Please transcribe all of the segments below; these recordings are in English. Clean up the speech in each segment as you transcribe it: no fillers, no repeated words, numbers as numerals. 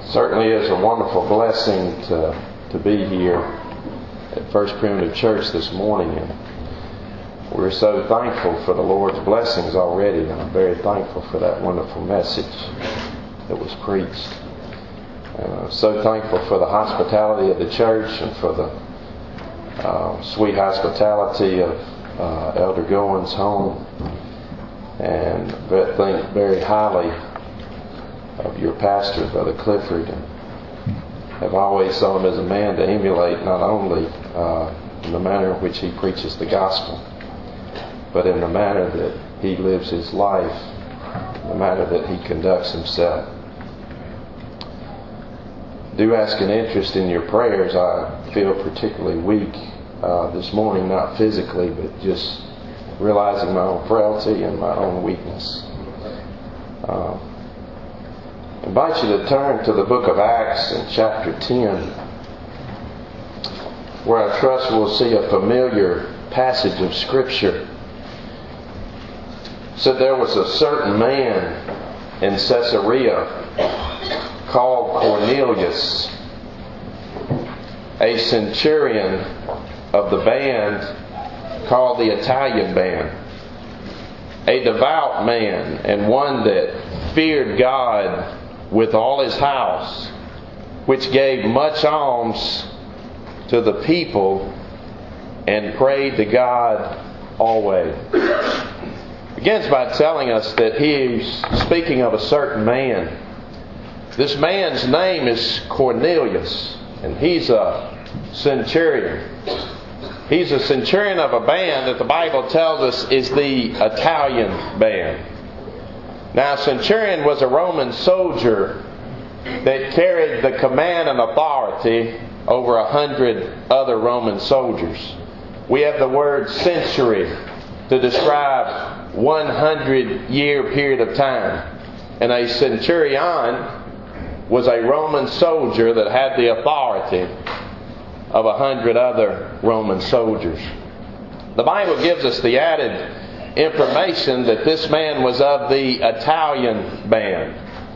Certainly is a wonderful blessing to be here at First Primitive Church this morning, and we're so thankful for the Lord's blessings already, and I'm very thankful for that wonderful message that was preached. And I'm so thankful for the hospitality of the church and for the sweet hospitality of Elder Goins' home, and I think very highly of your pastor, Brother Clifford, and have always saw him as a man to emulate, not only in the manner in which he preaches the gospel, but in the manner that he lives his life, the manner that he conducts himself. Do ask an interest in your prayers. I feel particularly weak this morning, not physically, but just realizing my own frailty and my own weakness. I invite you to turn to the book of Acts in chapter 10, where I trust we'll see a familiar passage of Scripture. It said there was a certain man in Caesarea called Cornelius, a centurion of the band called the Italian band, a devout man and one that feared God with all his house, which gave much alms to the people and prayed to God always. Begins by telling us that he's speaking of a certain man. This man's name is Cornelius, and he's a centurion. He's a centurion of a band that the Bible tells us is the Italian band. Now, a centurion was a Roman soldier that carried the command and authority over 100 other Roman soldiers. We have the word century to describe 100-year period of time. And a centurion was a Roman soldier that had the authority of 100 other Roman soldiers. The Bible gives us the added information that this man was of the Italian band.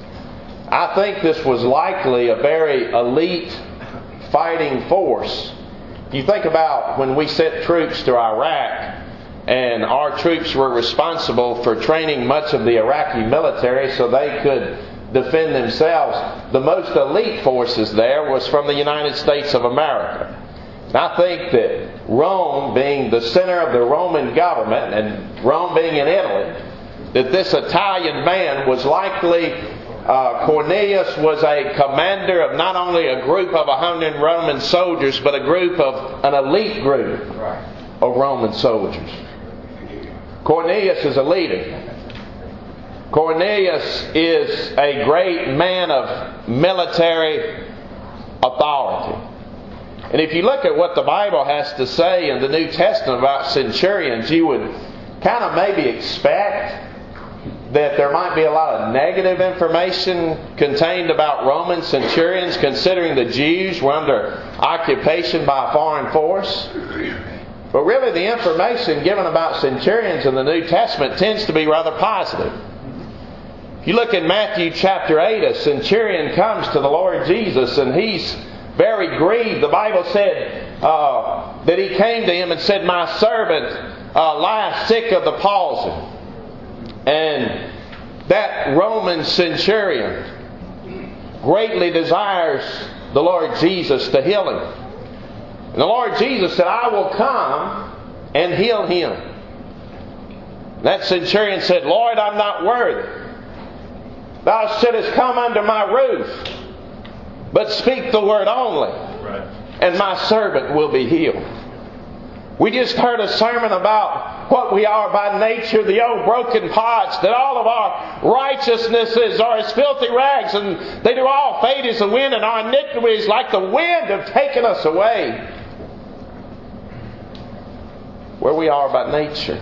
I think this was likely a very elite fighting force. You think about when we sent troops to Iraq, and our troops were responsible for training much of the Iraqi military so they could defend themselves. The most elite forces there was from the United States of America. And I think that Rome, being the center of the Roman government, and Rome being in Italy, that this Italian band was likely, Cornelius was a commander of not only a group of 100 Roman soldiers, but an elite group of Roman soldiers. Cornelius is a leader. Cornelius is a great man of military authority. And if you look at what the Bible has to say in the New Testament about centurions, you would kind of maybe expect that there might be a lot of negative information contained about Roman centurions, considering the Jews were under occupation by a foreign force. But really the information given about centurions in the New Testament tends to be rather positive. If you look in Matthew chapter 8, a centurion comes to the Lord Jesus and he's very grieved. The Bible said that he came to him and said, "My servant lieth sick of the palsy." And that Roman centurion greatly desires the Lord Jesus to heal him. And the Lord Jesus said, "I will come and heal him." And that centurion said, "Lord, I'm not worthy. Thou shouldest come under my roof, but speak the word only, and my servant will be healed." We just heard a sermon about what we are by nature, the old broken pots, that all of our righteousnesses are as filthy rags, and they do all fade as the wind, and our iniquities like the wind have taken us away. Where we are by nature.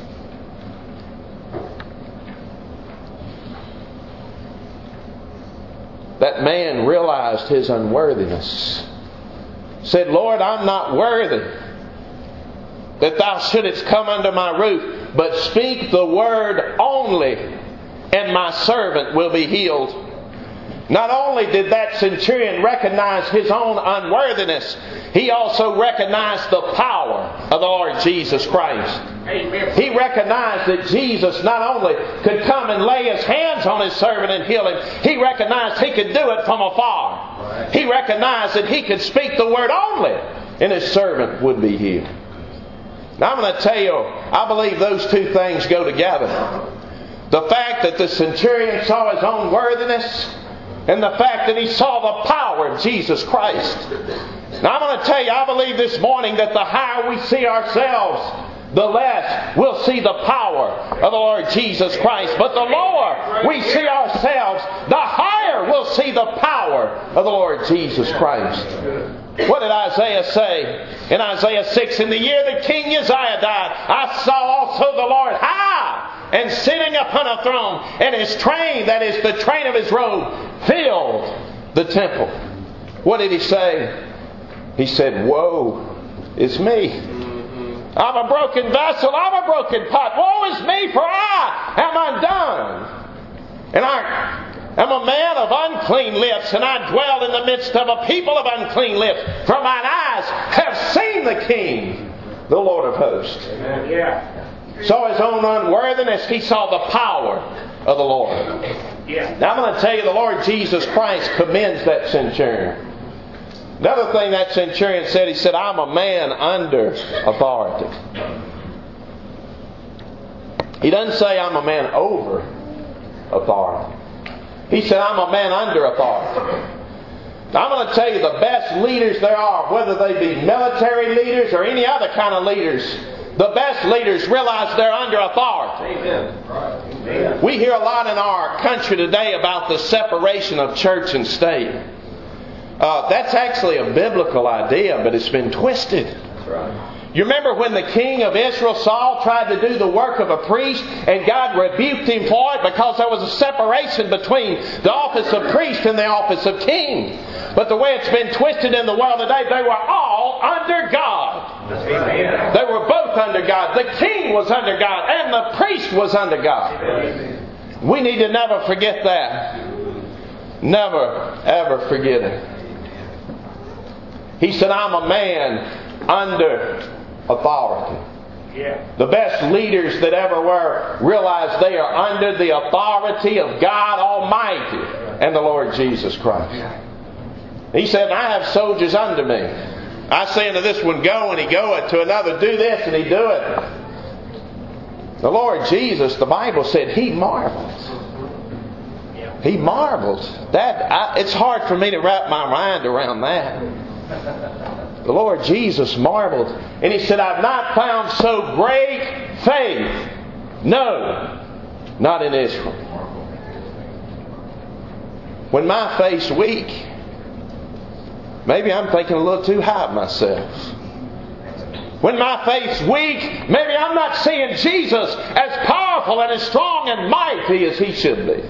That man realized his unworthiness. Said, "Lord, I'm not worthy that thou shouldest come under my roof, but speak the word only, and my servant will be healed." Not only did that centurion recognize his own unworthiness, he also recognized the power of the Lord Jesus Christ. He recognized that Jesus not only could come and lay His hands on His servant and heal him, He recognized He could do it from afar. He recognized that He could speak the word only, and His servant would be healed. Now I'm going to tell you, I believe those two things go together. The fact that the centurion saw his own worthiness, and the fact that he saw the power of Jesus Christ. Now I'm going to tell you, I believe this morning that the higher we see ourselves, the less we'll see the power of the Lord Jesus Christ. But the lower we see ourselves, the higher we'll see the power of the Lord Jesus Christ. What did Isaiah say in Isaiah 6? In the year that King Uzziah died, I saw also the Lord high and sitting upon a throne, and His train, that is the train of His robe, filled the temple. What did He say? He said, woe is me. I'm a broken vessel, I'm a broken pot. Woe is me, for I am undone. And I am a man of unclean lips, and I dwell in the midst of a people of unclean lips. For mine eyes have seen the King, the Lord of hosts. Amen. Yeah. Saw his own unworthiness, he saw the power of the Lord. Yeah. Now I'm going to tell you, the Lord Jesus Christ commends that centurion. Another thing that centurion said, he said, I'm a man under authority. He doesn't say I'm a man over authority. He said, I'm a man under authority. Now, I'm going to tell you, the best leaders there are, whether they be military leaders or any other kind of leaders, the best leaders realize they're under authority. Amen. We hear a lot in our country today about the separation of church and state. That's actually a biblical idea, but it's been twisted. That's right. You remember when the king of Israel, Saul, tried to do the work of a priest, and God rebuked him for it because there was a separation between the office of priest and the office of king. But the way it's been twisted in the world today, they were all under God. Amen. They were both under God. The king was under God, and the priest was under God. Amen. We need to never forget that. Never, ever forget it. He said, I'm a man under authority. Yeah. The best leaders that ever were realized they are under the authority of God Almighty and the Lord Jesus Christ. He said, I have soldiers under me. I say unto this one, go, and he goeth, to another, do this, and he doeth. The Lord Jesus, the Bible said, He marveled. He marveled. It's hard for me to wrap my mind around that. The Lord Jesus marveled, and He said, I've not found so great faith. No, not in Israel. When my faith's weak, maybe I'm thinking a little too high of myself. When my faith's weak, maybe I'm not seeing Jesus as powerful and as strong and mighty as He should be.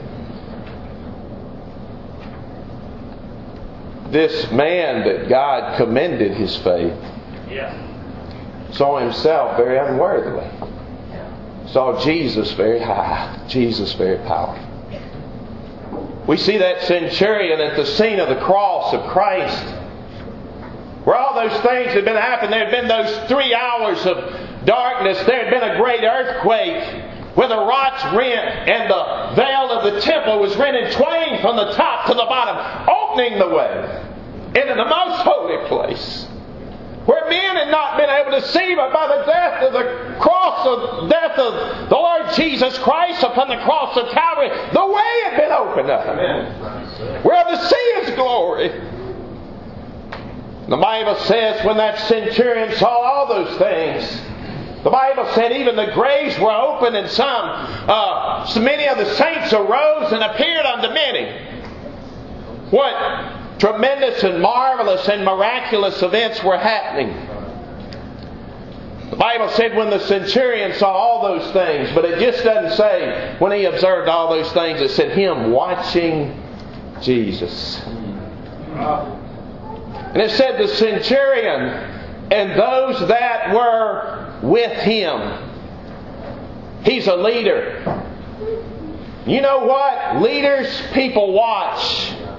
This man that God commended his faith saw himself very unworthily. Saw Jesus very high, Jesus very powerful. We see that centurion at the scene of the cross of Christ, where all those things had been happening. There had been those 3 hours of darkness. There had been a great earthquake where the rocks rent and the veil of the temple was rent in twain from the top to the bottom, opening the way into the most holy place, where men had not been able to see, but by the death of the cross of death of the Lord Jesus Christ upon the cross of Calvary, the way had been opened up. Amen. We're able to see His glory. The Bible says when that centurion saw all those things, the Bible said even the graves were open, and so many of the saints arose and appeared unto many. What tremendous and marvelous and miraculous events were happening. The Bible said when the centurion saw all those things, but it just doesn't say when he observed all those things. It said him watching Jesus. And it said the centurion and those that were with him. He's a leader. You know what? Leaders, people watch.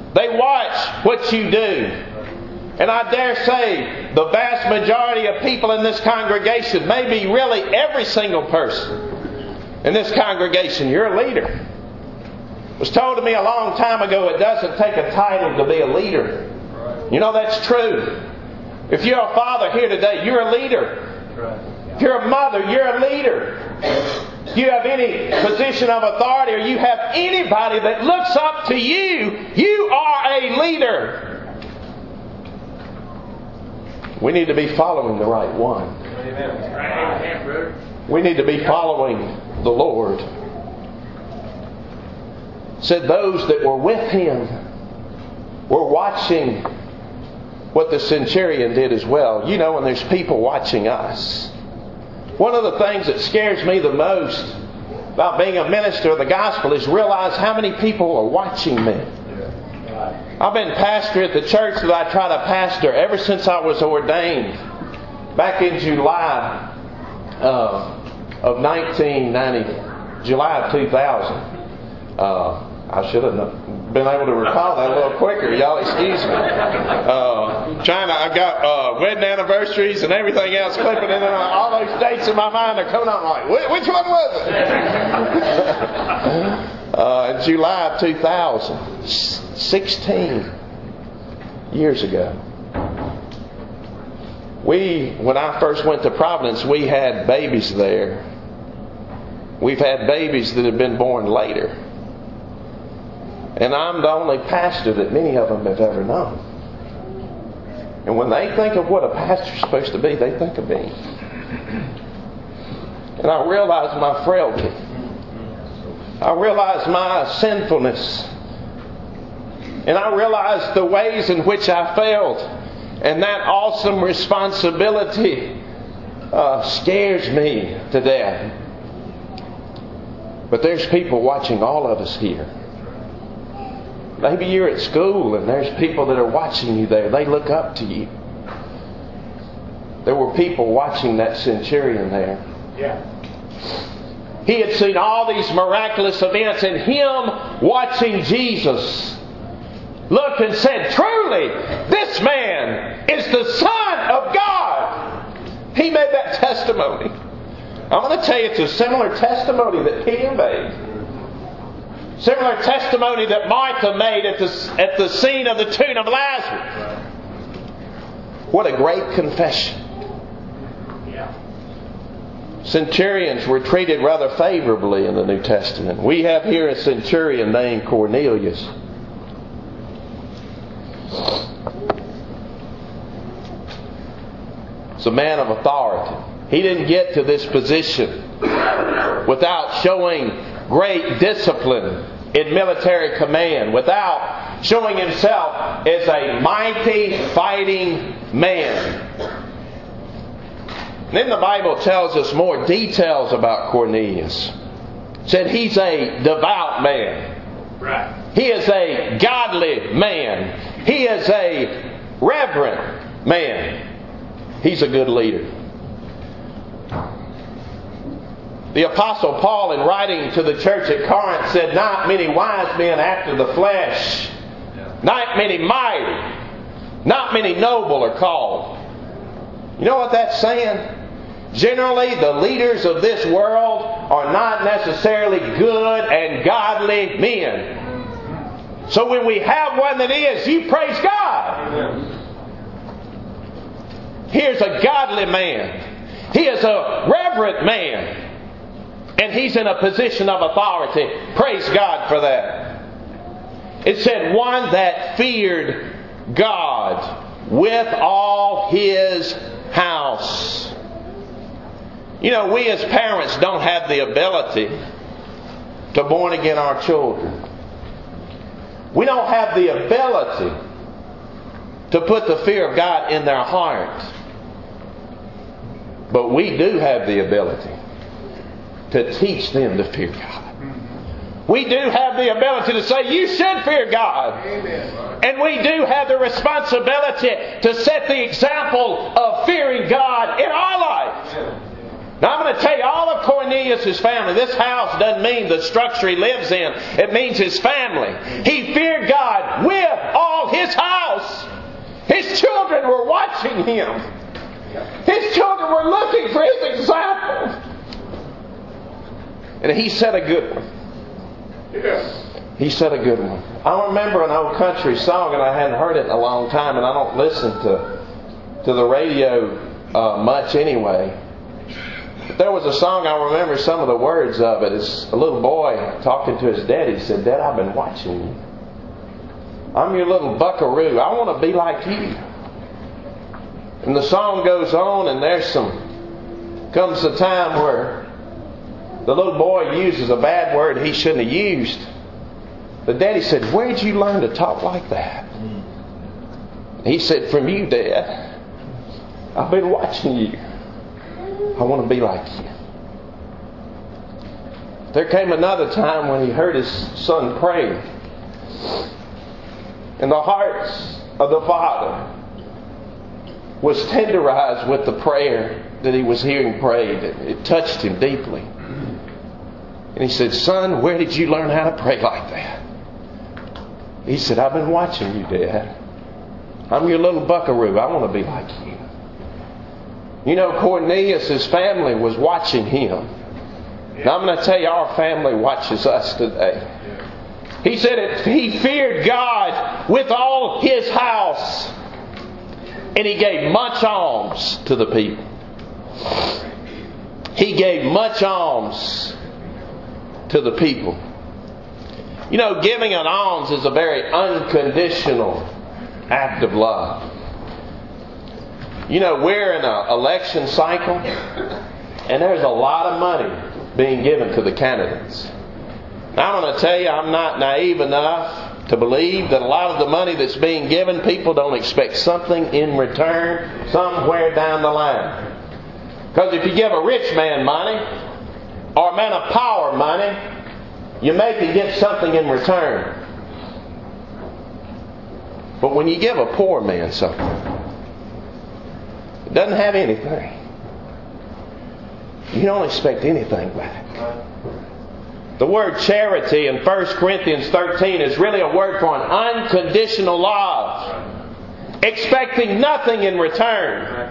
They watch what you do. And I dare say the vast majority of people in this congregation, maybe really every single person in this congregation, you're a leader. It was told to me a long time ago, it doesn't take a title to be a leader. You know, that's true. If you're a father here today, you're a leader. If you're a mother, you're a leader. If you have any position of authority or you have anybody that looks up to you, you are a leader. We need to be following the right one. We need to be following the Lord. It said those that were with Him were watching what the centurion did as well. You know, when there's people watching us. One of the things that scares me the most about being a minister of the gospel is realize how many people are watching me. I've been pastor at the church that I try to pastor ever since I was ordained back in July of 1990, July of 2000. I should have been able to recall that a little quicker. Y'all excuse me. I've got wedding anniversaries and everything else clipping in. All those dates in my mind are coming out. I'm like, which one was it? In July of 2000, 16 years ago. When I first went to Providence, we had babies there. We've had babies that have been born later. And I'm the only pastor that many of them have ever known. And when they think of what a pastor's supposed to be, they think of me. And I realize my frailty. I realize my sinfulness. And I realize the ways in which I failed. And that awesome responsibility scares me to death. But there's people watching all of us here. Maybe you're at school and there's people that are watching you there. They look up to you. There were people watching that centurion there. Yeah. He had seen all these miraculous events, and him watching Jesus looked and said, truly, this man is the Son of God. He made that testimony. I'm going to tell you, it's a similar testimony that Peter made. Similar testimony that Martha made at the scene of the tomb of Lazarus. What a great confession. Centurions were treated rather favorably in the New Testament. We have here a centurion named Cornelius. It's a man of authority. He didn't get to this position without showing great discipline in military command, without showing himself as a mighty fighting man. Then the Bible tells us more details about Cornelius. It said he's a devout man. Right. He is a godly man. He is a reverent man. He's a good leader. The Apostle Paul, in writing to the church at Corinth, said, not many wise men after the flesh, not many mighty, not many noble are called. You know what that's saying? Generally, the leaders of this world are not necessarily good and godly men. So when we have one that is, you praise God. Here's a godly man. He is a reverent man. And he's in a position of authority. Praise God for that. It said one that feared God with all his house. You know, we as parents don't have the ability to born again our children. We don't have the ability to put the fear of God in their heart. But we do have the ability to teach them to fear God. We do have the ability to say, you should fear God. Amen. And we do have the responsibility to set the example of fearing God in our lives. Now I'm going to tell you, all of Cornelius' family, this house doesn't mean the structure he lives in. It means his family. He feared God with watching him. His children were looking for his example. And he set a good one. Yes. He said a good one. I remember an old country song, and I hadn't heard it in a long time, and I don't listen to the radio much anyway. But there was a song, I remember some of the words of it. It's a little boy talking to his daddy. He said, "Dad, I've been watching you. I'm your little buckaroo. I want to be like you." And the song goes on, and comes a time where the little boy uses a bad word he shouldn't have used. The daddy said, "Where'd you learn to talk like that?" He said, "From you, Dad. I've been watching you. I want to be like you." There came another time when he heard his son pray. And the hearts of the father was tenderized with the prayer that he was hearing prayed. It touched him deeply. And he said, "Son, where did you learn how to pray like that?" He said, "I've been watching you, Dad. I'm your little buckaroo. I want to be like you." You know, Cornelius' family was watching him. Now I'm going to tell you, our family watches us today. He said he feared God with all his house. And he gave much alms to the people. He gave much alms to the people. You know, giving an alms is a very unconditional act of love. You know, we're in an election cycle, and there's a lot of money being given to the candidates. Now, I'm going to tell you, I'm not naive enough to believe that a lot of the money that's being given, people don't expect something in return somewhere down the line. Because if you give a rich man money, or a man of power money, you may get something in return. But when you give a poor man something, it doesn't have anything, you don't expect anything back. The word charity in 1 Corinthians 13 is really a word for an unconditional love, expecting nothing in return.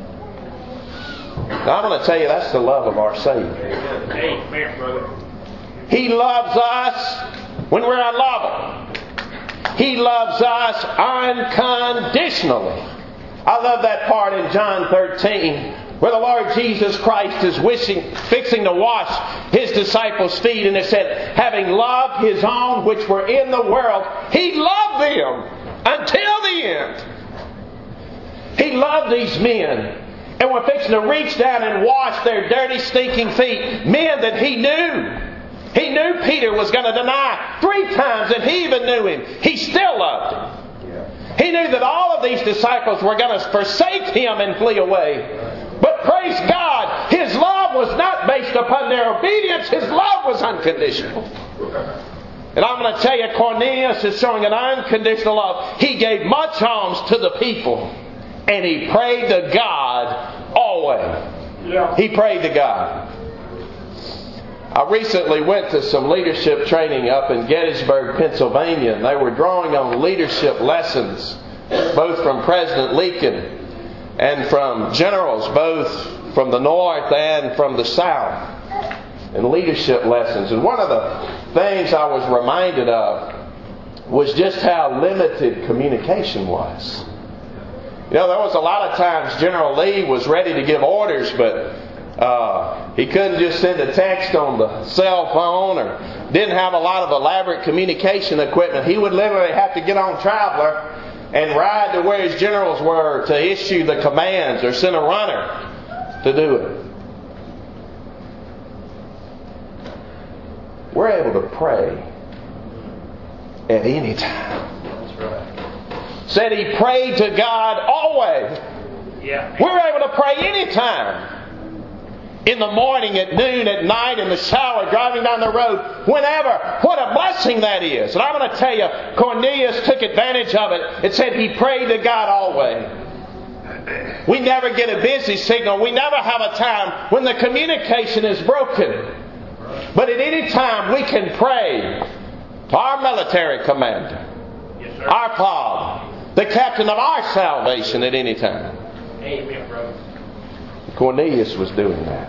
Now, I'm going to tell you, that's the love of our Savior. Amen, brother. He loves us when we're unlovable. He loves us unconditionally. I love that part in John 13 where the Lord Jesus Christ is fixing to wash His disciples' feet, and it said, having loved His own which were in the world, He loved them until the end. He loved these men, and we're fixing to reach down and wash their dirty, stinking feet. Men that He knew. He knew Peter was going to deny 3 times, and He even knew him. He still loved him. He knew that all of these disciples were going to forsake Him and flee away. But praise God, His love was not based upon their obedience. His love was unconditional. And I'm going to tell you, Cornelius is showing an unconditional love. He gave much alms to the people. And he prayed to God always. He prayed to God. I recently went to some leadership training up in Gettysburg, Pennsylvania, and they were drawing on leadership lessons, both from President Lincoln and from generals, both from the North and from the South, and leadership lessons. And one of the things I was reminded of was just how limited communication was. You know, there was a lot of times General Lee was ready to give orders, but he couldn't just send a text on the cell phone, or didn't have a lot of elaborate communication equipment. He would literally have to get on Traveler and ride to where his generals were to issue the commands, or send a runner to do it. We're able to pray at any time. That's right. Said he prayed to God always. Yeah. We're able to pray anytime. In the morning, at noon, at night, in the shower, driving down the road, whenever. What a blessing that is. And I'm going to tell you, Cornelius took advantage of it. It said he prayed to God always. We never get a busy signal. We never have a time when the communication is broken. But at any time we can pray to our military commander, our Father, the captain of our salvation at any time. Amen, brother. Cornelius was doing that.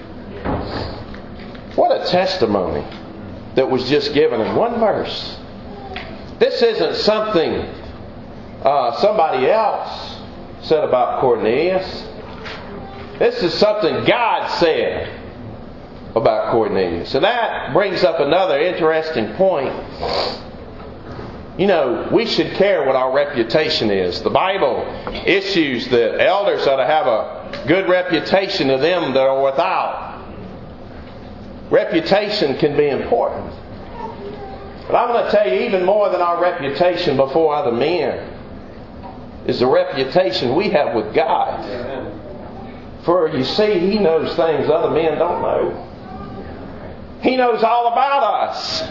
What a testimony that was just given in one verse. This isn't something somebody else said about Cornelius. This is something God said about Cornelius. And that brings up another interesting point. You know, we should care what our reputation is. The Bible issues that elders ought to have a good reputation to them that are without. Reputation can be important. But I'm going to tell you, even more than our reputation before other men is the reputation we have with God. For you see, He knows things other men don't know. He knows all about us.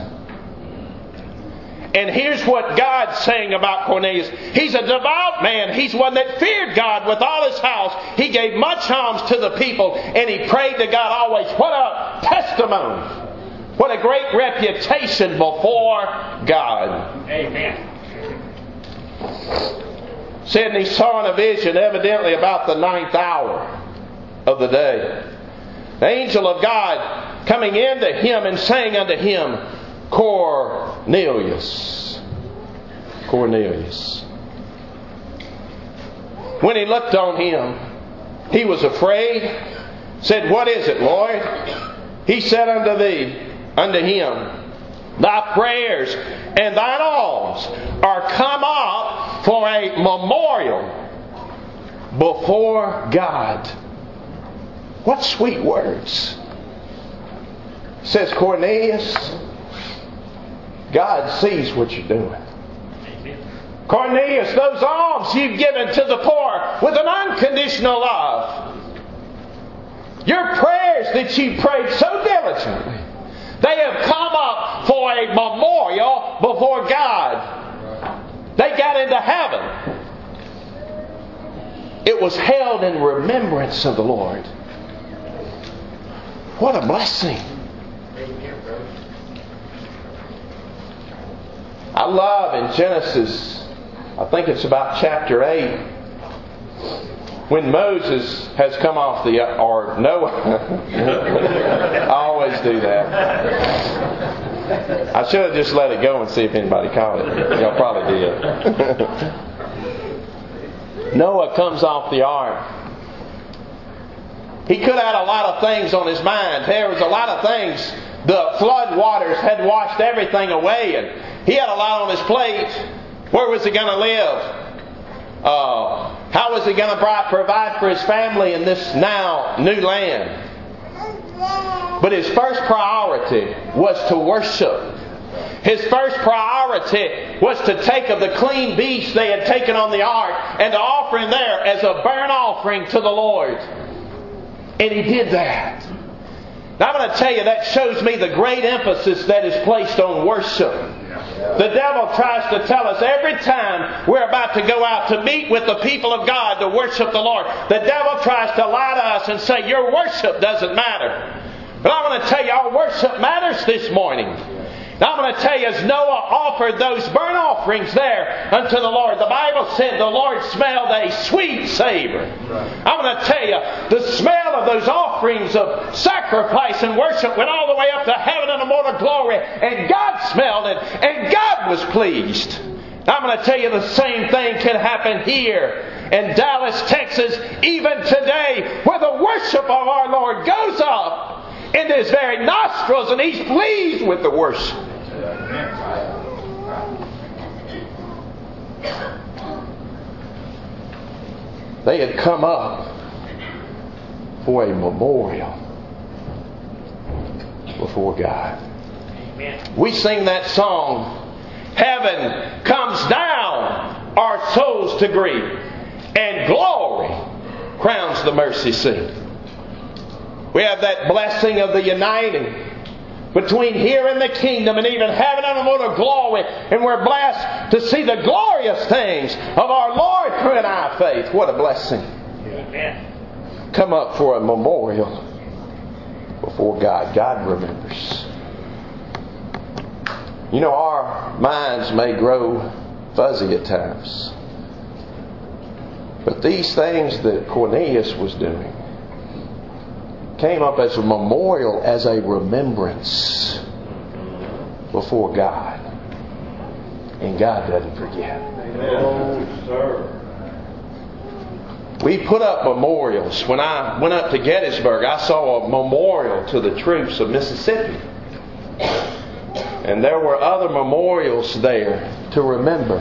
And here's what God's saying about Cornelius. He's a devout man. He's one that feared God with all his house. He gave much alms to the people, and he prayed to God always. What a testimony. What a great reputation before God. Amen. Said, and he saw in a vision, evidently about the 9th hour of the day, the angel of God coming into him and saying unto him, Cornelius. Cornelius. When he looked on him, he was afraid. Said, what is it, Lord? He said unto him, thy prayers and thine alms are come up for a memorial before God. What sweet words. Says Cornelius, God sees what you're doing. Cornelius, those alms you've given to the poor with an unconditional love. Your prayers that you prayed so diligently, they have come up for a memorial before God. They got into heaven. It was held in remembrance of the Lord. What a blessing. I love in Genesis, I think it's about chapter 8, when Moses has come off or Noah. I always do that. I should have just let it go and see if anybody caught it. Y'all probably did. Noah comes off the ark. He could have had a lot of things on his mind. There was a lot of things. The flood waters had washed everything away, and he had a lot on his plate. Where was he going to live? How was he going to provide for his family in this now new land? But his first priority was to worship. His first priority was to take of the clean beast they had taken on the ark and to offer him there as a burnt offering to the Lord. And he did that. Now I'm going to tell you, that shows me the great emphasis that is placed on worship. The devil tries to tell us every time we're about to go out to meet with the people of God to worship the Lord, the devil tries to lie to us and say, your worship doesn't matter. But I'm going to tell you, our worship matters this morning. Now I'm going to tell you, as Noah offered those burnt offerings there unto the Lord, the Bible said the Lord smelled a sweet savor. I'm going to tell you, the smell of those offerings of sacrifice and worship went all the way up to heaven and immortal glory, and God smelled it, and God was pleased. Now I'm going to tell you, the same thing can happen here in Dallas, Texas, even today, where the worship of our Lord goes up into His very nostrils, and He's pleased with the worship. They had come up for a memorial before God. Amen. We sing that song, heaven comes down our souls to greet, and glory crowns the mercy seat. We have that blessing of the uniting between here and the kingdom and even heaven and immortal glory. And we're blessed to see the glorious things of our Lord through in our faith. What a blessing. Amen. Come up for a memorial before God. God remembers. You know, our minds may grow fuzzy at times. But these things that Cornelius was doing came up as a memorial, as a remembrance before God. And God doesn't forget. We put up memorials. When I went up to Gettysburg, I saw a memorial to the troops of Mississippi. And there were other memorials there to remember.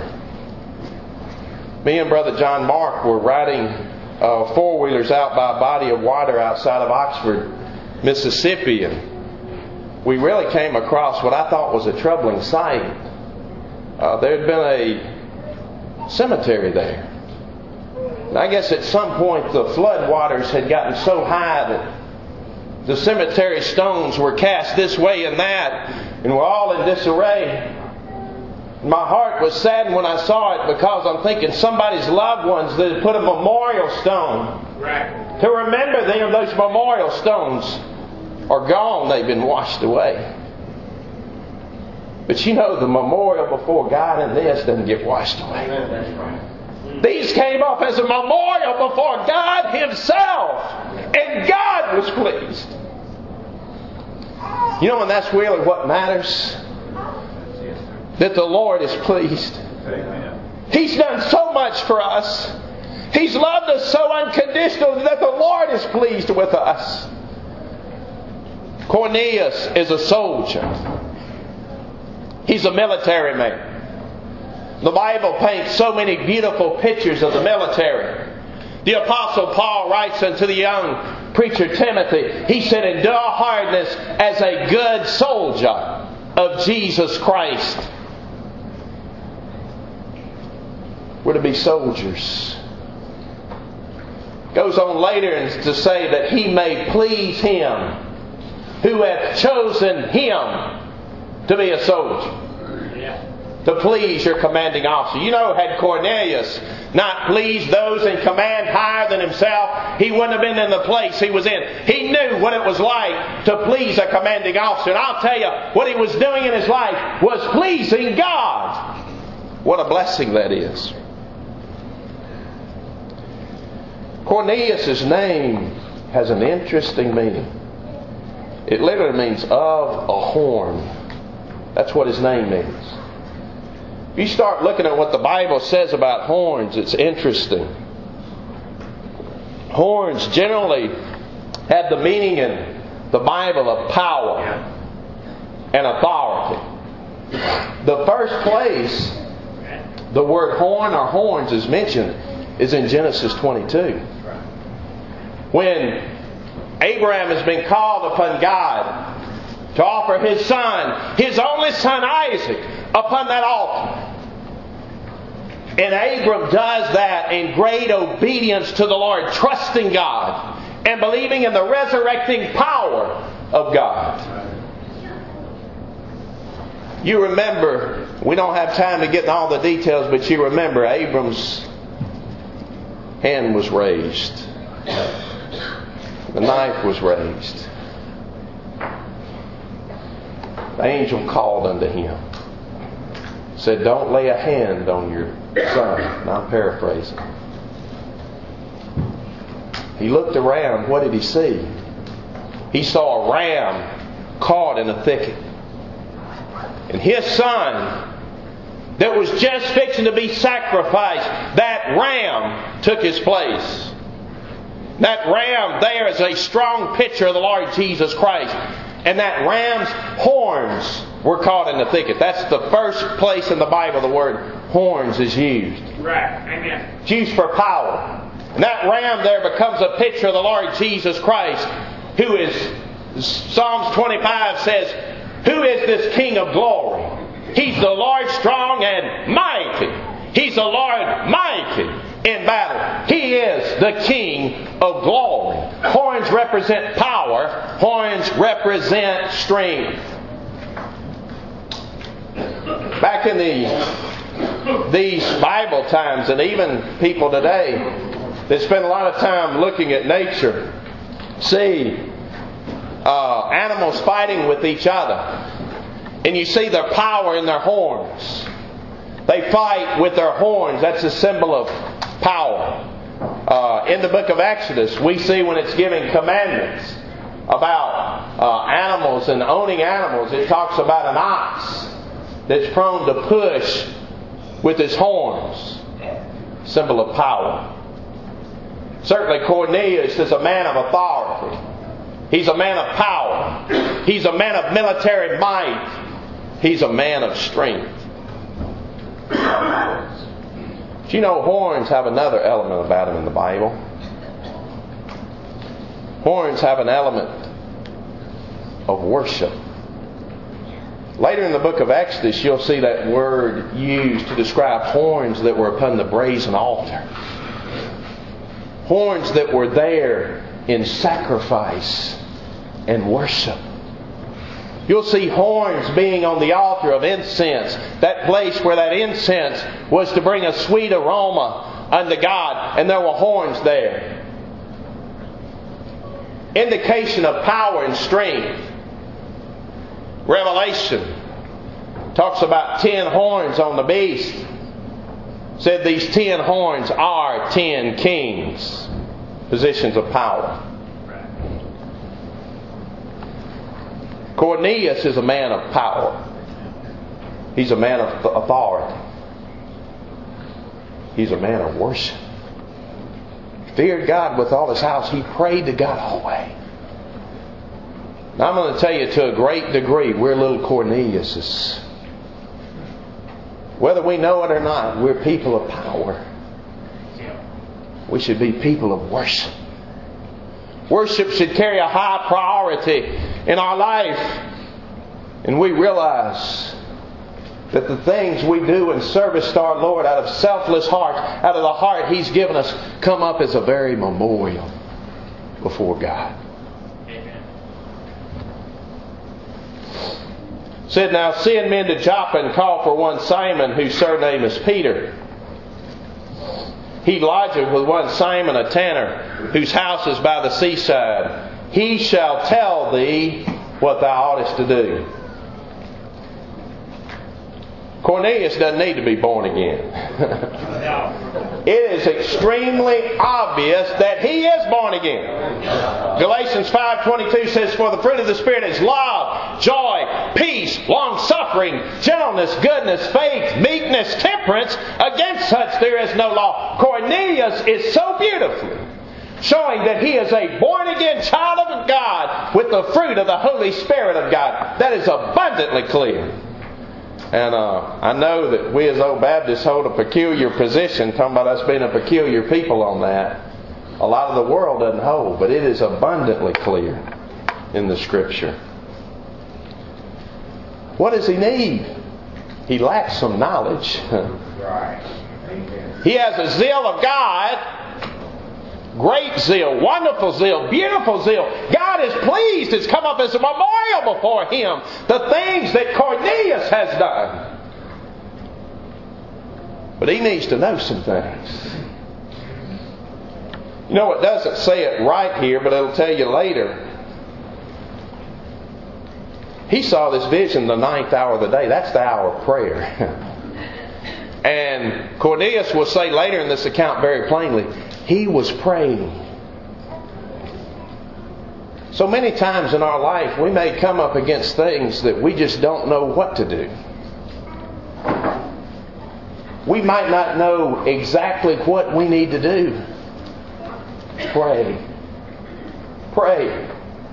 Me and Brother John Mark were riding four-wheelers out by a body of water outside of Oxford, Mississippi, and we really came across what I thought was a troubling sight. There had been a cemetery there. And I guess at some point the flood waters had gotten so high that the cemetery stones were cast this way and that, and were all in disarray. My heart was saddened when I saw it, because I'm thinking somebody's loved ones that had put a memorial stone to remember them. Those memorial stones are gone. They've been washed away. But you know, the memorial before God in this doesn't get washed away. These came up as a memorial before God Himself, and God was pleased. You know, and that's really what matters. That the Lord is pleased. He's done so much for us. He's loved us so unconditionally that the Lord is pleased with us. Cornelius is a soldier. He's a military man. The Bible paints so many beautiful pictures of the military. The Apostle Paul writes unto the young preacher Timothy, he said, endure hardness as a good soldier of Jesus Christ. We're to be soldiers. Goes on later to say that he may please Him who hath chosen him to be a soldier. To please your commanding officer. You know, had Cornelius not pleased those in command higher than himself, he wouldn't have been in the place he was in. He knew what it was like to please a commanding officer. And I'll tell you, what he was doing in his life was pleasing God. What a blessing that is. Cornelius' name has an interesting meaning. It literally means of a horn. That's what his name means. If you start looking at what the Bible says about horns, it's interesting. Horns generally have the meaning in the Bible of power and authority. The first place the word horn or horns is mentioned is in Genesis 22. When Abraham has been called upon God to offer his son, his only son Isaac, upon that altar. And Abram does that in great obedience to the Lord, trusting God and believing in the resurrecting power of God. You remember, we don't have time to get in all the details, but you remember Abram's hand was raised. The knife was raised. The angel called unto him. Said, don't lay a hand on your son. And I'm paraphrasing. He looked around. What did he see? He saw a ram caught in a thicket. And his son that was just fixing to be sacrificed, that ram took his place. That ram there is a strong picture of the Lord Jesus Christ. And that ram's horns were caught in the thicket. That's the first place in the Bible the word horns is used. Right. Amen. It's used for power. And that ram there becomes a picture of the Lord Jesus Christ, who is, Psalms 25 says, who is this King of glory? He's the Lord strong and mighty. He's the Lord mighty in battle. He is the King of glory. Horns represent power. Horns represent strength. Back in these Bible times, and even people today, they spend a lot of time looking at nature, see animals fighting with each other, and you see their power in their horns. They fight with their horns. That's a symbol of power. In the book of Exodus, we see when it's giving commandments about animals and owning animals, it talks about an ox that's prone to push with his horns, symbol of power. Certainly Cornelius is a man of authority. He's a man of power. He's a man of military might. He's a man of strength. But you know, horns have another element about them in the Bible. Horns have an element of worship. Later in the book of Exodus, you'll see that word used to describe horns that were upon the brazen altar. Horns that were there in sacrifice and worship. You'll see horns being on the altar of incense, that place where that incense was to bring a sweet aroma unto God, and there were horns there. Indication of power and strength. Revelation talks about 10 horns on the beast. Said these 10 horns are 10 kings. Positions of power. Cornelius is a man of power. He's a man of authority. He's a man of worship. He feared God with all his house. He prayed to God always. Now I'm going to tell you, to a great degree, we're little Corneliuses. Whether we know it or not, we're people of power. We should be people of worship. Worship should carry a high priority in our life. And we realize that the things we do in service to our Lord out of selfless heart, out of the heart He's given us, come up as a very memorial before God. Said, now send men to Joppa and call for one Simon, whose surname is Peter. He lodgeth with one Simon, a tanner, whose house is by the seaside. He shall tell thee what thou oughtest to do. Cornelius doesn't need to be born again. It is extremely obvious that he is born again. Galatians 5:22 says, for the fruit of the Spirit is love, joy, peace, long-suffering, gentleness, goodness, faith, meekness, temperance. Against such there is no law. Cornelius is so beautifully showing that he is a born-again child of God with the fruit of the Holy Spirit of God. That is abundantly clear. And I know that we as old Baptists hold a peculiar position, talking about us being a peculiar people on that. A lot of the world doesn't hold, but it is abundantly clear in the Scripture. What does he need? He lacks some knowledge. He has a zeal of God. Great zeal, wonderful zeal, beautiful zeal. God is pleased. It's come up as a memorial before Him. The things that Cornelius has done. But he needs to know some things. You know, it doesn't say it right here, but it'll tell you later. He saw this vision the 9th hour of the day. That's the hour of prayer. And Cornelius will say later in this account very plainly, he was praying. So many times in our life we may come up against things that we just don't know what to do. We might not know exactly what we need to do. Pray. Pray.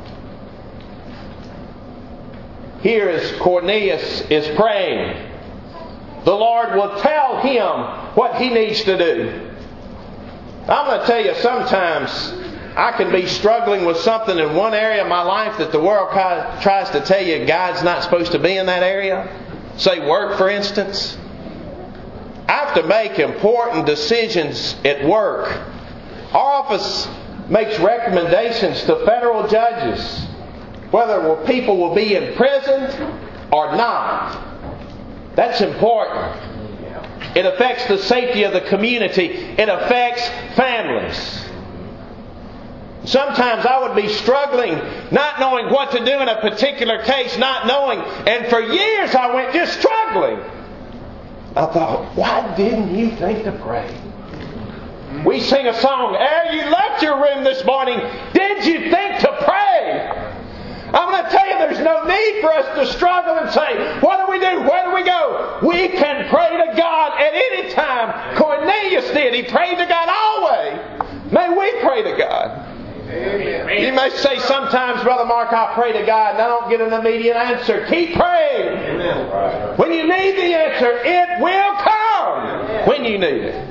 Here as Cornelius is praying, the Lord will tell him what he needs to do. I'm going to tell you, sometimes I can be struggling with something in one area of my life that the world tries to tell you God's not supposed to be in that area. Say work, for instance. I have to make important decisions at work. Our office makes recommendations to federal judges whether people will be imprisoned or not. That's important. It affects the safety of the community. It affects families. Sometimes I would be struggling, not knowing what to do in a particular case, not knowing. And for years I went just struggling. I thought, why didn't you think to pray? We sing a song, ere you left your room this morning, did you think to pray? I'm going to tell you, there's no need for us to struggle and say, what do we do? Where do we go? We can pray to God at any time. Cornelius did. He prayed to God always. May we pray to God. Amen. You may say sometimes, Brother Mark, I pray to God and I don't get an immediate answer. Keep praying. Amen. When you need the answer, it will come when you need it.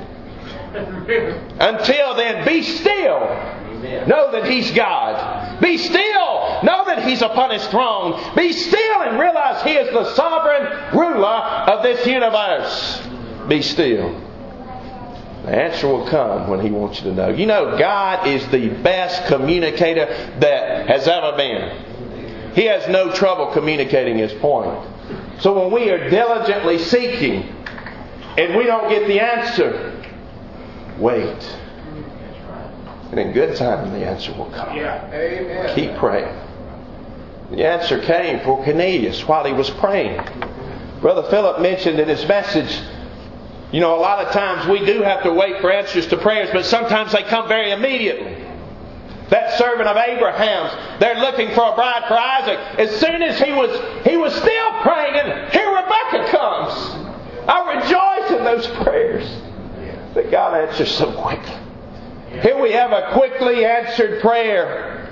Until then, be still. Know that He's God. Be still. Know that He's upon His throne. Be still and realize He is the sovereign ruler of this universe. Be still. The answer will come when He wants you to know. You know, God is the best communicator that has ever been. He has no trouble communicating His point. So when we are diligently seeking and we don't get the answer, wait. And in good time, the answer will come. Amen. Keep praying. The answer came for Cornelius while he was praying. Brother Philip mentioned in his message, you know, a lot of times we do have to wait for answers to prayers, but sometimes they come very immediately. That servant of Abraham's, they're looking for a bride for Isaac. As soon as he was still praying, and here Rebecca comes. I rejoice in those prayers that God answers so quickly. Here we have a quickly answered prayer.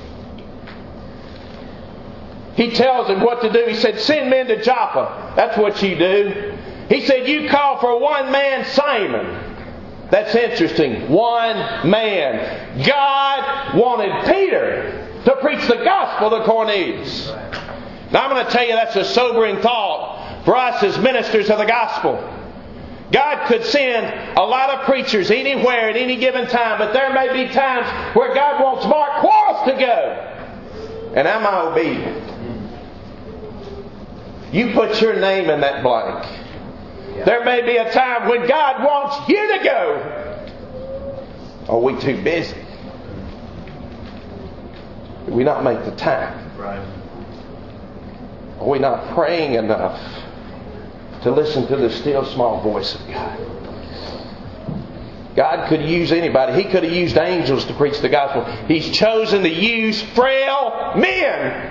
He tells him what to do. He said, send men to Joppa. That's what you do. He said, you call for one man, Simon. That's interesting. One man. God wanted Peter to preach the gospel to Cornelius. Now I'm going to tell you that's a sobering thought for us as ministers of the gospel. God could send a lot of preachers anywhere at any given time, but there may be times where God wants Mark Quarles to go. And am I obedient? You put your name in that blank. There may be a time when God wants you to go. Are we too busy? Do we not make the time? Are we not praying enough to listen to the still small voice of God? God could use anybody. He could have used angels to preach the gospel. He's chosen to use frail men.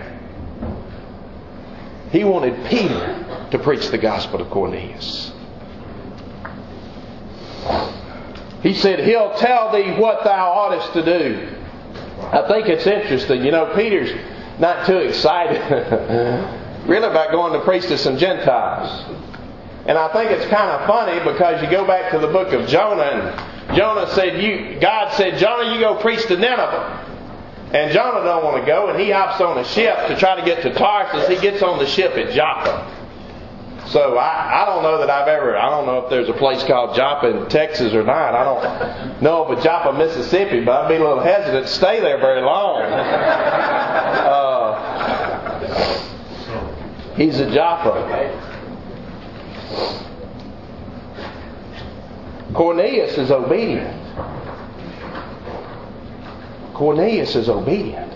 He wanted Peter to preach the gospel to Cornelius. He said, He'll tell thee what thou oughtest to do. I think it's interesting. You know, Peter's not too excited really about going to preach to some Gentiles. And I think it's kind of funny because you go back to the book of Jonah, and Jonah said, God said, Jonah, you go preach to Nineveh. And Jonah don't want to go, and he hops on a ship to try to get to Tarsus. He gets on the ship at Joppa. So I don't know that I don't know if there's a place called Joppa in Texas or not. I don't know of a Joppa, Mississippi, but I'd be a little hesitant to stay there very long. He's a Joppa. Cornelius is obedient. Cornelius is obedient.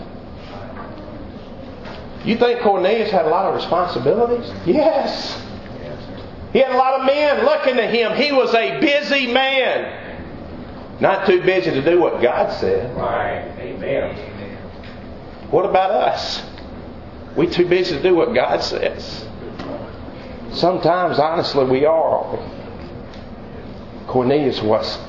You think Cornelius had a lot of responsibilities? Yes. He had a lot of men looking to him. He was a busy man. Not too busy to do what God said. Right. Amen. What about us? We too busy to do what God says. Sometimes, honestly, we are. Cornelius wasn't.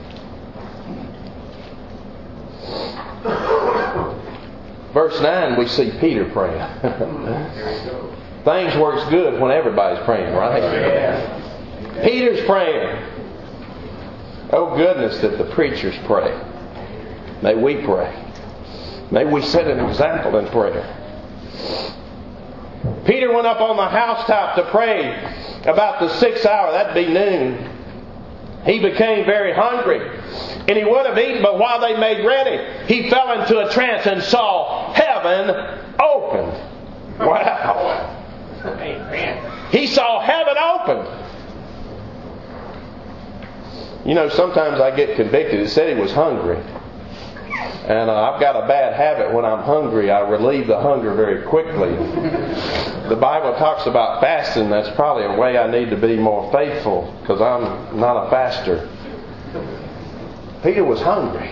Verse 9, we see Peter praying. Things works good when everybody's praying, right? Yeah. Peter's praying. Oh goodness that the preachers pray. May we pray. May we set an example in prayer. Peter went up on the housetop to pray about the 6th hour. That'd be noon. He became very hungry. And he would have eaten, but while they made ready, he fell into a trance and saw heaven opened. Wow. He saw heaven opened. You know, sometimes I get convicted. It said he was hungry. And I've got a bad habit. When I'm hungry, I relieve the hunger very quickly. The Bible talks about fasting. That's probably a way I need to be more faithful, because I'm not a faster. Peter was hungry.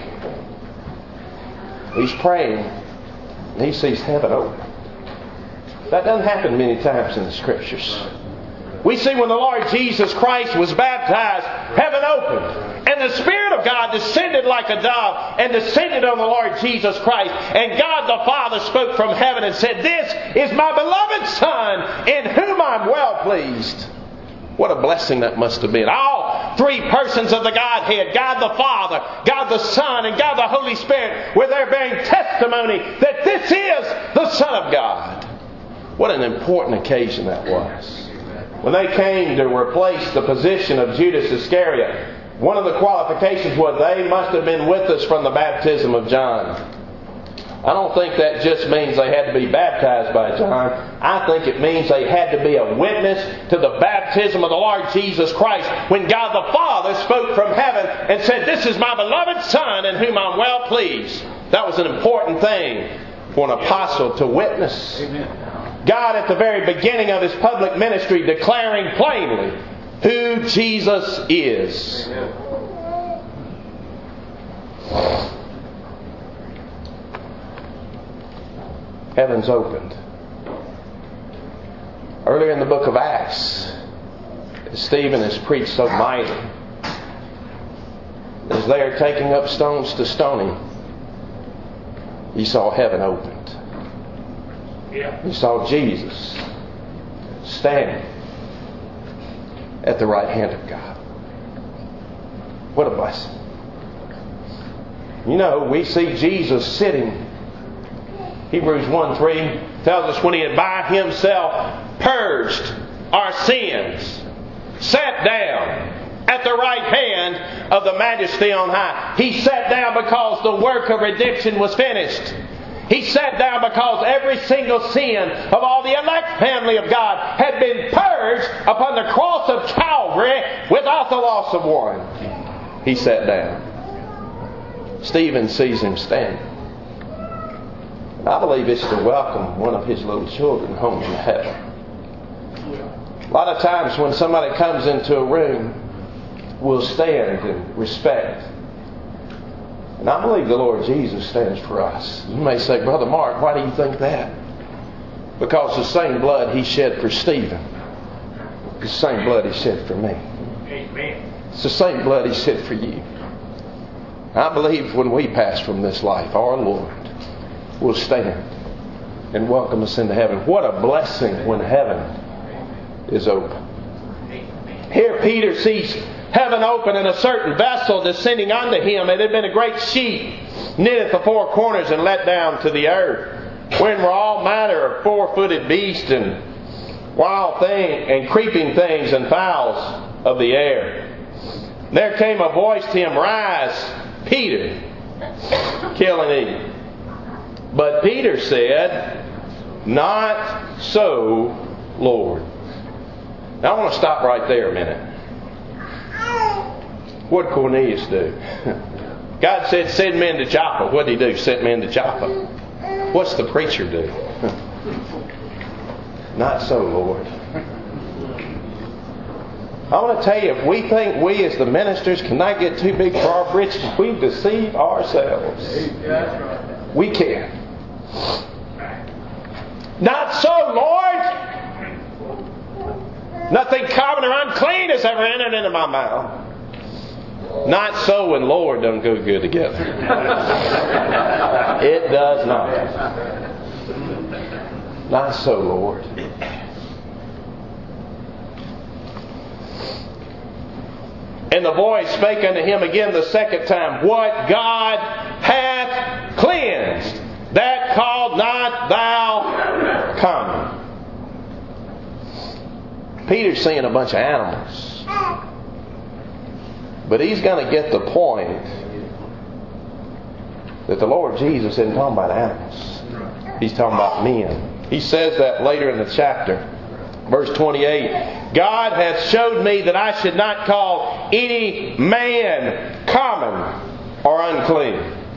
He's praying, and he sees heaven open. That doesn't happen many times in the Scriptures. We see when the Lord Jesus Christ was baptized, heaven opened. And the Spirit of God descended like a dove and descended on the Lord Jesus Christ. And God the Father spoke from heaven and said, "This is my beloved Son, in whom I'm well pleased." What a blessing that must have been. All three persons of the Godhead, God the Father, God the Son, and God the Holy Spirit, were there bearing testimony that this is the Son of God. What an important occasion that was. When they came to replace the position of Judas Iscariot, one of the qualifications was they must have been with us from the baptism of John. I don't think that just means they had to be baptized by John. I think it means they had to be a witness to the baptism of the Lord Jesus Christ when God the Father spoke from heaven and said, "This is my beloved Son in whom I'm well pleased." That was an important thing for an apostle to witness. Amen. God at the very beginning of His public ministry declaring plainly who Jesus is. Heaven's opened. Earlier in the book of Acts, Stephen has preached so mightily. As they are taking up stones to stone him, he saw heaven opened. He saw Jesus standing at the right hand of God. What a blessing. You know, we see Jesus sitting. Hebrews 1:3 tells us when He had by Himself purged our sins, sat down at the right hand of the Majesty on high. He sat down because the work of redemption was finished. He sat down because every single sin of all the elect family of God had been purged upon the cross of Calvary without the loss of one. He sat down. Stephen sees Him standing. I believe it's to welcome one of his little children home to heaven. A lot of times when somebody comes into a room, we'll stand in respect. And I believe the Lord Jesus stands for us. You may say, "Brother Mark, why do you think that?" Because the same blood He shed for Stephen, the same blood He shed for me. Amen. It's the same blood He shed for you. I believe when we pass from this life, our Lord will stand and welcome us into heaven. What a blessing when heaven is open. Here Peter sees heaven open and a certain vessel descending unto him. It had been a great sheet knit at the four corners and let down to the earth, wherein were all manner of four-footed beasts and wild things and creeping things and fowls of the air. There came a voice to him, "Rise, Peter, kill and eat." But Peter said, "Not so, Lord." Now I want to stop right there a minute. What did Cornelius do? God said, "Send men to Joppa." What did He do? Sent men to Joppa. What's the preacher do? Not so, Lord. I want to tell you, if we think we as the ministers cannot get too big for our britches, we deceive ourselves. We can. Not so, Lord. Nothing common or unclean has ever entered into my mouth. Not so and Lord don't go good together. It does not. Not so, Lord. And the voice spake unto him again the second time, "What God hath cleansed, that call not thou common." Peter's seeing a bunch of animals. But he's going to get the point that the Lord Jesus isn't talking about animals. He's talking about men. He says that later in the chapter. Verse 28, "God hath showed me that I should not call any man common or unclean."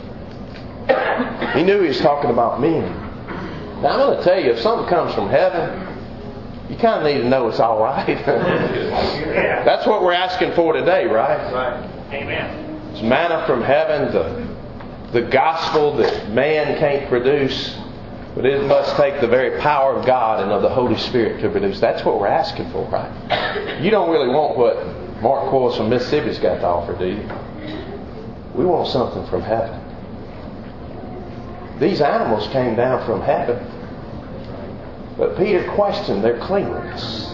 He knew he was talking about men. Now I'm going to tell you, if something comes from heaven, you kind of need to know it's all right. That's what we're asking for today, right? Right. Amen. It's manna from heaven, the gospel that man can't produce, but it must take the very power of God and of the Holy Spirit to produce. That's what we're asking for, right? You don't really want what Mark Coyles from Mississippi's got to offer, do you? We want something from heaven. These animals came down from heaven, but Peter questioned their cleanliness.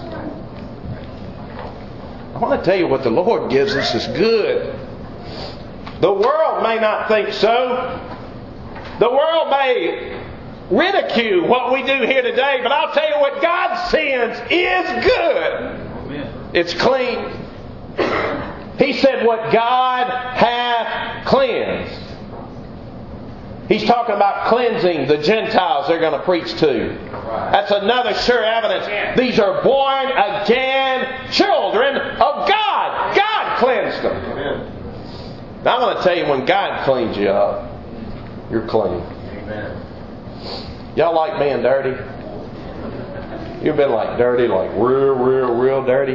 I want to tell you what the Lord gives us is good. The world may not think so. The world may ridicule what we do here today, but I'll tell you what God sends is good. Amen. It's clean. He said what God hath cleansed. He's talking about cleansing the Gentiles they're going to preach to. That's another sure evidence. These are born again children of God. God cleansed them. Now I'm going to tell you, when God cleans you up, you're clean. Y'all like being dirty? You've been like dirty, like real dirty?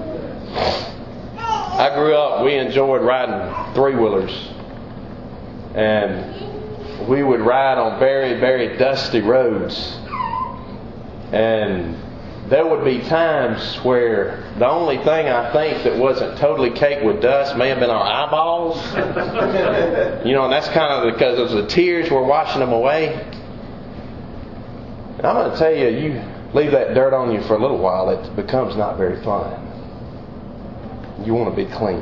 I grew up, we enjoyed riding three-wheelers. And we would ride on very, very dusty roads. And there would be times where the only thing I think that wasn't totally caked with dust may have been our eyeballs. And that's kind of because of the tears were washing them away. And I'm going to tell you, you leave that dirt on you for a little while, it becomes not very fun. You want to be clean.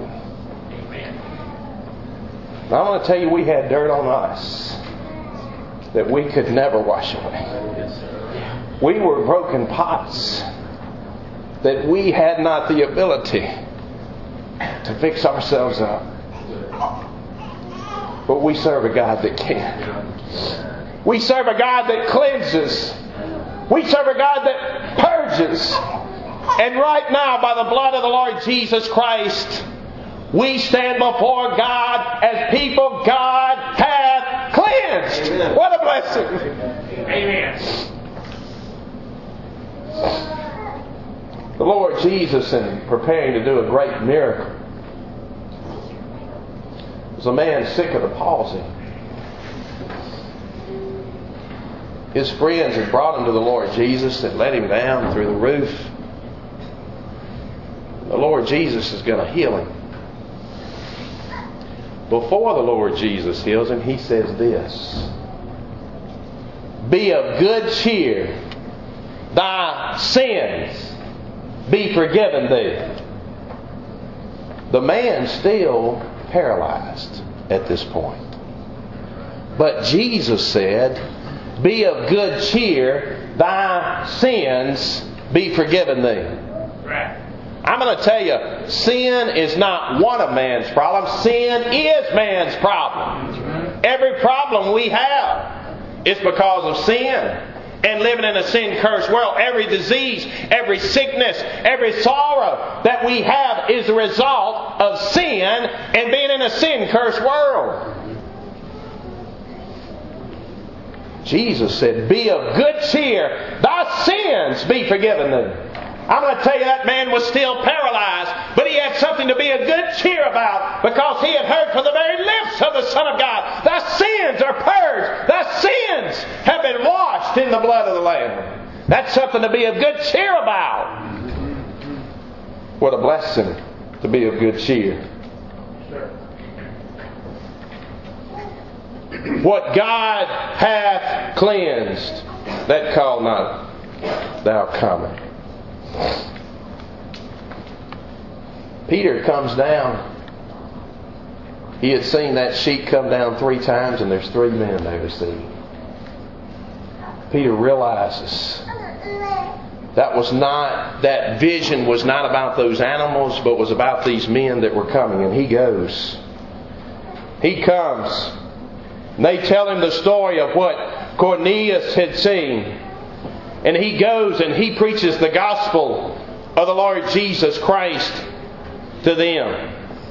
Now, I'm going to tell you, we had dirt on us that we could never wash away. We were broken pots that we had not the ability to fix ourselves up. But we serve a God that can. We serve a God that cleanses. We serve a God that purges. And right now, by the blood of the Lord Jesus Christ, we stand before God as people God hath cleansed. Amen. What a blessing. Amen. The Lord Jesus, in preparing to do a great miracle, was a man sick of the palsy. His friends had brought him to the Lord Jesus and let him down through the roof. The Lord Jesus is going to heal him. Before the Lord Jesus heals him, He says this: be of good cheer, thy sins be forgiven thee. The man still paralyzed at this point. But Jesus said, be of good cheer, thy sins be forgiven thee. Right. I'm going to tell you, sin is not one of man's problems. Sin is man's problem. Every problem we have is because of sin. And living in a sin-cursed world, every disease, every sickness, every sorrow that we have is the result of sin and being in a sin-cursed world. Jesus said, be of good cheer, thy sins be forgiven thee. I'm going to tell you, that man was still paralyzed, but he had something to be of good cheer about, because he had heard from the very lips of the Son of God, thy sins are purged, thy sins have been washed in the blood of the Lamb. That's something to be of good cheer about. What a blessing to be of good cheer. What God hath cleansed, that call not thou common. Peter comes down. He had seen that sheet come down 3 times, and there's 3 men there to see. Peter realizes that vision was not about those animals, but was about these men that were coming. And he goes. He comes. And they tell him the story of what Cornelius had seen. And he goes and he preaches the gospel of the Lord Jesus Christ to them.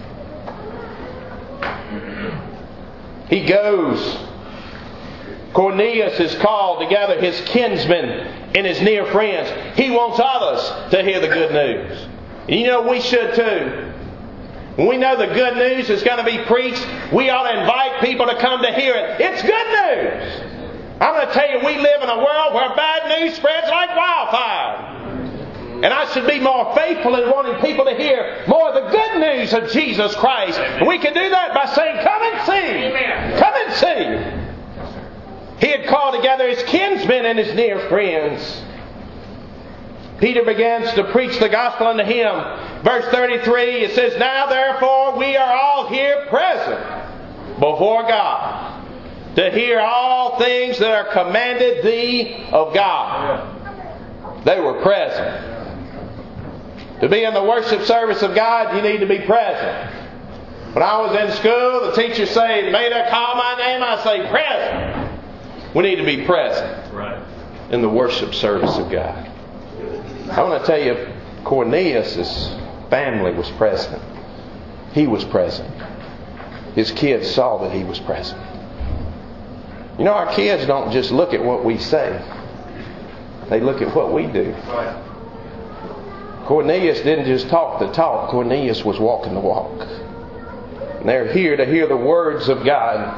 He goes. Cornelius is called to gather his kinsmen and his near friends. He wants others to hear the good news. And you know, we should too. When we know the good news is going to be preached, we ought to invite people to come to hear it. It's good news. I'm going to tell you, we live in a world where bad news spreads like wildfire. And I should be more faithful in wanting people to hear more of the good news of Jesus Christ. And we can do that by saying, come and see. Amen. Come and see. He had called together his kinsmen and his near friends. Peter begins to preach the gospel unto him. Verse 33, it says, Now therefore we are all here present before God, to hear all things that are commanded thee of God. They were present. To be in the worship service of God, you need to be present. When I was in school, the teacher say, "May they call my name?" I say, "Present." We need to be present in the worship service of God. I want to tell you, Cornelius' family was present. He was present. His kids saw that he was present. You know, our kids don't just look at what we say. They look at what we do. Cornelius didn't just talk the talk. Cornelius was walking the walk. And they're here to hear the words of God.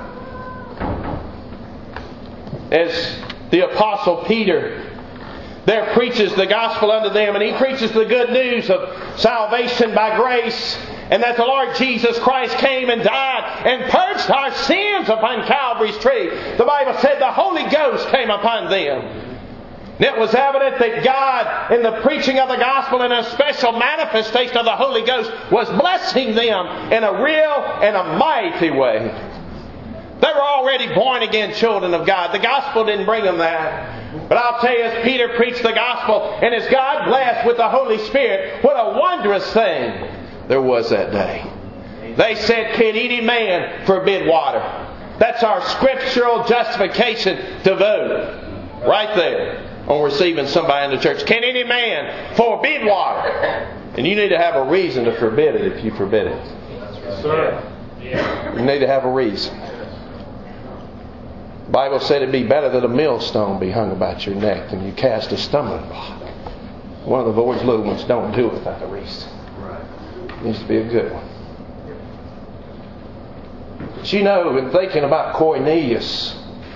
As the Apostle Peter there preaches the gospel unto them, and he preaches the good news of salvation by grace, and that the Lord Jesus Christ came and died and purged our sins upon Calvary's tree. The Bible said the Holy Ghost came upon them. And it was evident that God, in the preaching of the gospel and a special manifestation of the Holy Ghost, was blessing them in a real and a mighty way. They were already born again children of God. The gospel didn't bring them that. But I'll tell you, as Peter preached the gospel, and as God blessed with the Holy Spirit, what a wondrous thing there was that day. They said, "Can any man forbid water?" That's our scriptural justification to vote. Right there. On receiving somebody in the church. Can any man forbid water? And you need to have a reason to forbid it if you forbid it. Yes, sir. You need to have a reason. The Bible said it'd be better that a millstone be hung about your neck than you cast a stumbling block. One of the Lord's little ones don't do it without a reason. It needs to be a good one. But you know, in thinking about Cornelius,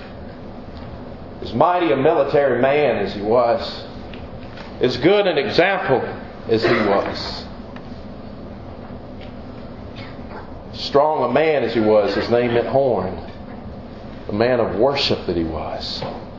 as mighty a military man as he was, as good an example as he was, strong a man as he was, his name meant horn, a man of worship that he was.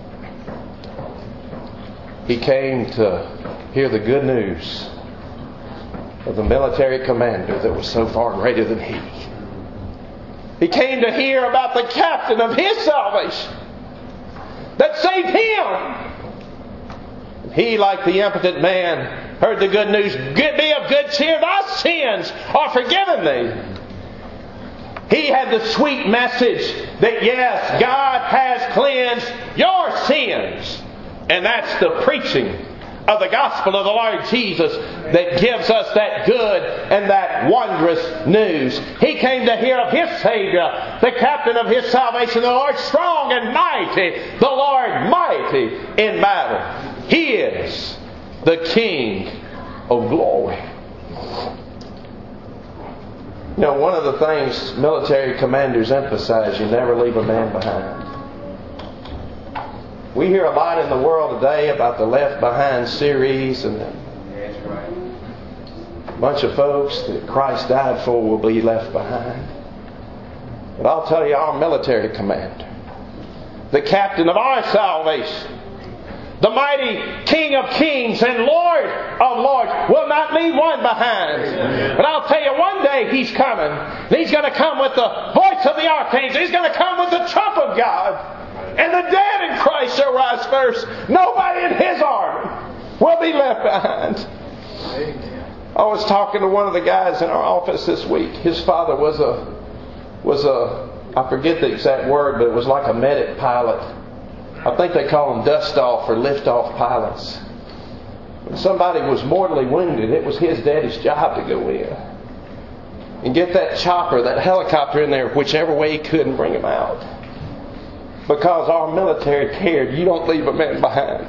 He came to hear the good news of the military commander that was so far greater than he. He came to hear about the captain of his salvation that saved him. He, like the impotent man, heard the good news, "Be of good cheer, thy sins are forgiven thee." He had the sweet message that yes, God has cleansed your sins. And that's the preaching of the gospel of the Lord Jesus that gives us that good and that wondrous news. He came to hear of His Savior, the captain of His salvation, the Lord strong and mighty, the Lord mighty in battle. He is the King of glory. You know, one of the things military commanders emphasize, you never leave a man behind. We hear a lot in the world today about the Left Behind series, and a bunch of folks that Christ died for will be left behind. But I'll tell you, our military commander, the captain of our salvation, the mighty King of kings and Lord of lords, will not leave one behind. Amen. But I'll tell you, one day He's coming. And He's going to come with the voice of the archangel. He's going to come with the trump of God. And the dead in Christ shall rise first. Nobody in His army will be left behind. Amen. I was talking to one of the guys in our office this week. His father was a I forget the exact word, but it was like a medic pilot. I think they call them dust-off or lift-off pilots. When somebody was mortally wounded, it was his daddy's job to go in and get that chopper, that helicopter in there, whichever way he could, and bring him out. Because our military cared. You don't leave a man behind.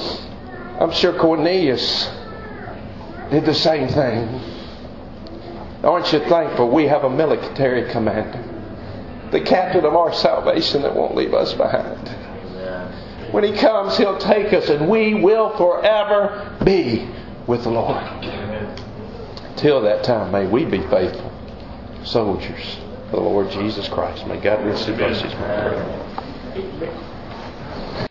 I'm sure Cornelius did the same thing. Aren't you thankful we have a military commander, the captain of our salvation, that won't leave us behind? When He comes, He'll take us, and we will forever be with the Lord. Till that time, may we be faithful soldiers of the Lord Jesus Christ. May God richly bless His word.